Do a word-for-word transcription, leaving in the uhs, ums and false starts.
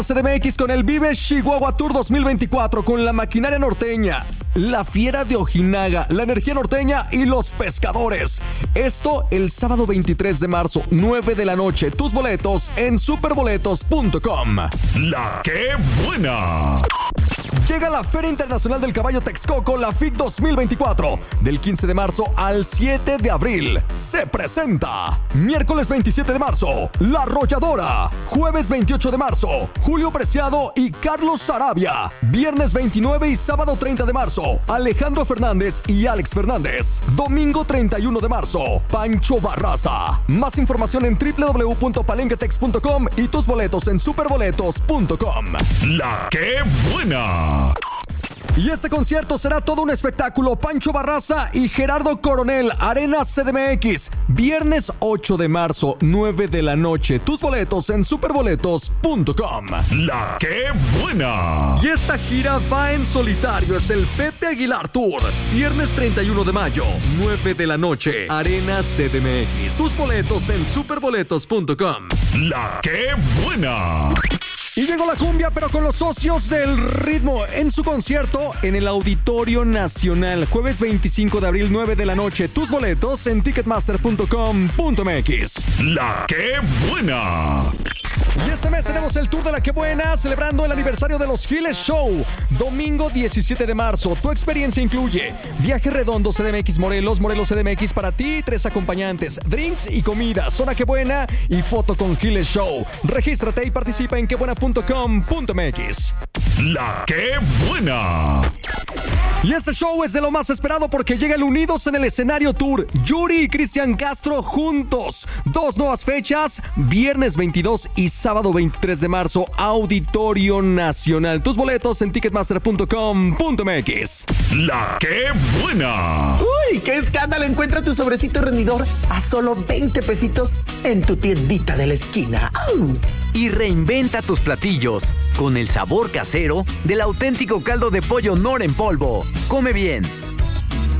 C D M X con el Vive Chihuahua Tour dos mil veinticuatro con la maquinaria norteña, la fiera de Ojinaga, la energía norteña y los pescadores. Esto el sábado veintitrés de marzo, nueve de la noche. Tus boletos en superboletos punto com. La que buena. Llega la Feria Internacional del Caballo Texcoco, la F I C dos mil veinticuatro, del quince de marzo al siete de abril. Se presenta miércoles veintisiete de marzo, La Arrolladora. Jueves veintiocho de marzo, Julio Preciado y Carlos Sarabia. Viernes veintinueve y sábado treinta de marzo, Alejandro Fernández y Alex Fernández. Domingo treinta y uno de marzo, Pancho Barraza. Más información en w w w punto palenquetex punto com y tus boletos en superboletos punto com. La que buena. Y este concierto será todo un espectáculo. Pancho Barraza y Gerardo Coronel, Arena C D M X. Viernes ocho de marzo, nueve de la noche. Tus boletos en superboletos punto com. La que buena. Y esta gira va en solitario. Es el Pepe Aguilar Tour. Viernes treinta y uno de mayo, nueve de la noche. Arena C D M X. Tus boletos en superboletos punto com. La que buena. Y llegó la cumbia, pero con los socios del ritmo en su concierto en el Auditorio Nacional. Jueves veinticinco de abril, nueve de la noche. Tus boletos en ticketmaster punto com punto m x. La que buena. Y este mes tenemos el Tour de la Que Buena, celebrando el aniversario de los Giles Show. Domingo diecisiete de marzo. Tu experiencia incluye viaje redondo C D M X Morelos, Morelos C D M X para ti, tres acompañantes, drinks y comida, zona Que Buena y foto con Giles Show. Regístrate y participa en quebuena punto com punto m x. La que buena. Y este show es de lo más esperado porque llega el Unidos en el Escenario Tour. Yuri y Cristian Castro juntos. Dos nuevas fechas, viernes veintidós y sábado veintitrés de marzo, Auditorio Nacional. Tus boletos en ticketmaster punto com punto m x. La que buena. ¡Uy, qué escándalo! Encuentra tu sobrecito rendidor a solo veinte pesitos en tu tiendita de la esquina. ¡Au! Y reinventa tus platillos con el sabor casero del auténtico caldo de pollo Nor en polvo. Come bien.